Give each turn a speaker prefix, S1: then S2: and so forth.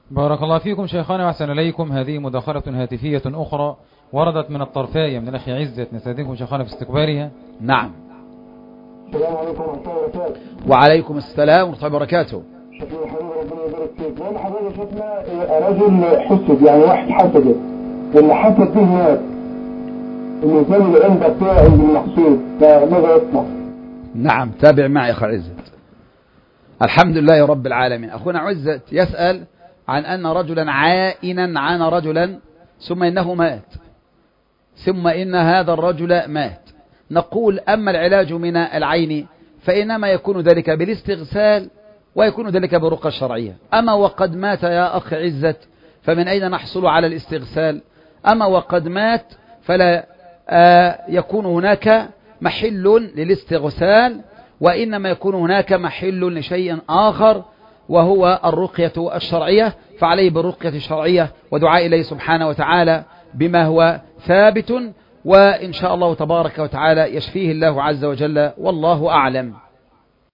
S1: بارك الله فيكم شيخنا وأحسن إليكم. هذه مداخلة هاتفية أخرى وردت من الطرفاية من الأخ عزت، نستأذنكم شيخنا في استقبالها.
S2: نعم.
S3: السلام عليكم ورحمة الله وبركاته.
S2: وعليكم السلام ورحمة الله وبركاته.
S3: شكرا حبيبي، ربنا يبارك فيك. وانا حضرتك شفنا رجل حسد، يعني واحد حسده واللي حسد به مات، الميزان اللي عندك فيها عند المقصود، فماذا يصنع؟
S2: نعم، تابع معي أخي عزت. الحمد لله رب العالمين. أخونا عزت يسأل عن أن رجلا عائنا عان رجلا ثم إنه مات، ثم إن هذا الرجل مات. نقول أما العلاج من العين فإنما يكون ذلك بالاستغسال ويكون ذلك بالرقى الشرعية. أما وقد مات يا أخي عزت فمن أين نحصل على الاستغسال؟ أما وقد مات فلا يكون هناك محل للاستغسال، وإنما يكون هناك محل لشيء آخر وهو الرقية الشرعية، فعليه بالرقية الشرعية ودعاء إليه سبحانه وتعالى بما هو ثابت، وإن شاء الله تبارك وتعالى يشفيه الله عز وجل، والله أعلم.